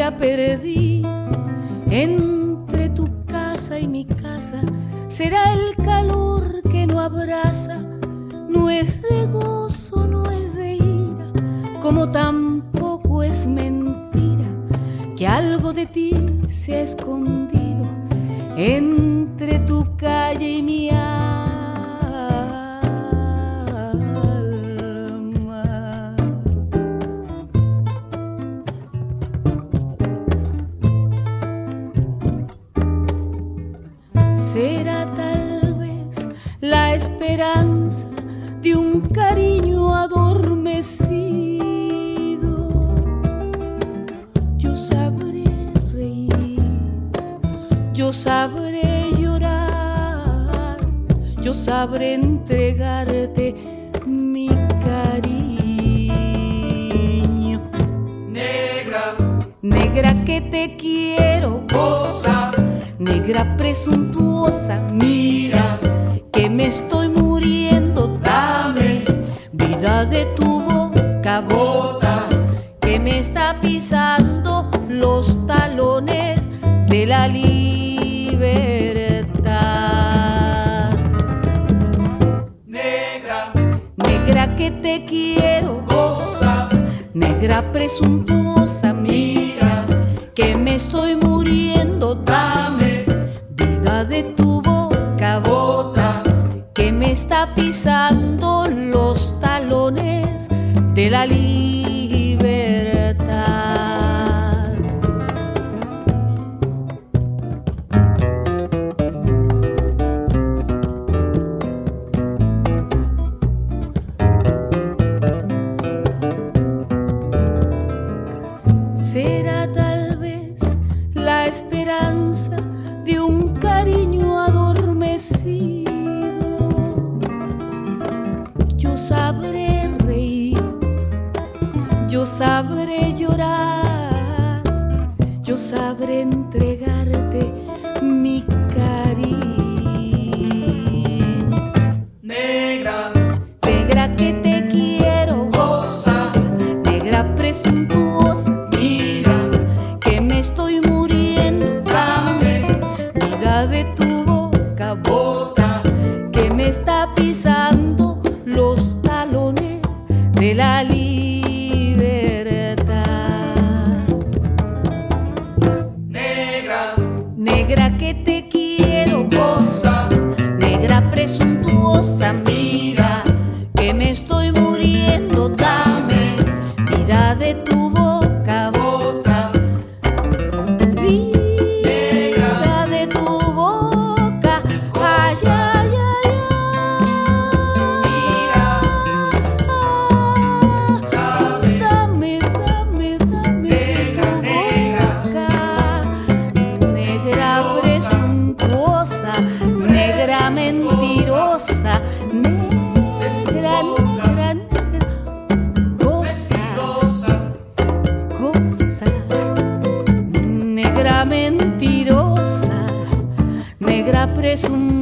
negra perdida entre tu casa y mi casa. Será el calor que no abraza, no es de gozo, no es de ira, como tampoco es mentira que algo de ti se ha escondido entre tu calle y mi alma. Será tal vez la esperanza de un cariño adormecido. Yo sabré reír, yo sabré llorar, yo sabré entregarte mi cariño. Negra, negra que te quiero, goza, negra presuntuosa, mira, que me estoy muriendo. dame Vida de tu boca, bota, que me está pisando los talones de la libertad. negra, Negra que te quiero, goza, negra presuntuosa, mira, que me estoy muriendo. dame Vida de tu boca, bota, que me está pisando los talones de la libertad. Será tal vez la esperanza de un cariño adormecido. Yo sabré reír, yo sabré llorar, yo sabré entregarte mi cariño. negra, Negra que te quiero, goza, negra presuntuosa, mira, que me estoy muriendo. dame Vida de tu boca, bota, que me está pisando los talones de la libertad. negra, Negra que te quiero, goza, negra presuntuosa, mira, que me estoy muriendo. Dame vida de tu boca, bota, vida de tu boca. Ay, ay, ay, mira, dame dame, dame, dame negra, tu negra, boca. Negra presuntuosa, negra mentirosa, negra, negra, negra. Goza, goza, goza, negra mentirosa, negra presuntuosa.